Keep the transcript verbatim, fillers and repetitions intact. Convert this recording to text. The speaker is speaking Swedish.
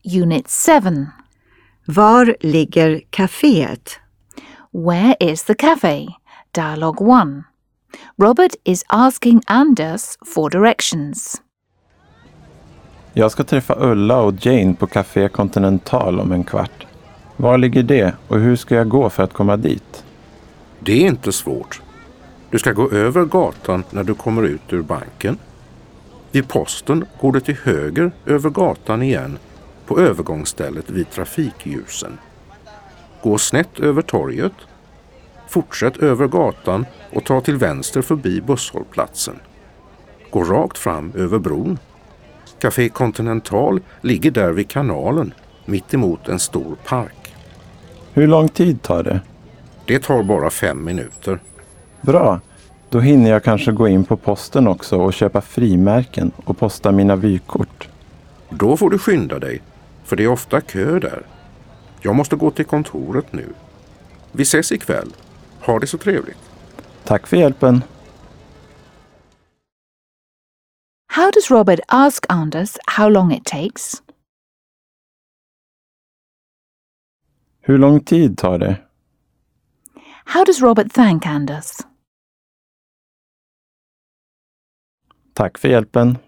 Unit seven. Var ligger kaféet? Where is the cafe? Dialogue one. Robert is asking Anders for directions. Jag ska träffa Ulla och Jane på Café Continental om en kvart. Var ligger det och hur ska jag gå för att komma dit? Det är inte svårt. Du ska gå över gatan när du kommer ut ur banken. Vid posten går du till höger över gatan igen på övergångsstället vid trafikljusen. Gå snett över torget. Fortsätt över gatan och ta till vänster förbi busshållplatsen. Gå rakt fram över bron. Café Continental ligger där vid kanalen, mitt emot en stor park. Hur lång tid tar det? Det tar bara fem minuter. Bra, då hinner jag kanske gå in på posten också och köpa frimärken och posta mina vykort. Då får du skynda dig, för det är ofta kö där. Jag måste gå till kontoret nu. Vi ses ikväll. Ha det så trevligt. Tack för hjälpen. How does Robert ask Anders how long it takes? Hur lång tid tar det? How does Robert thank Anders? Tack för hjälpen.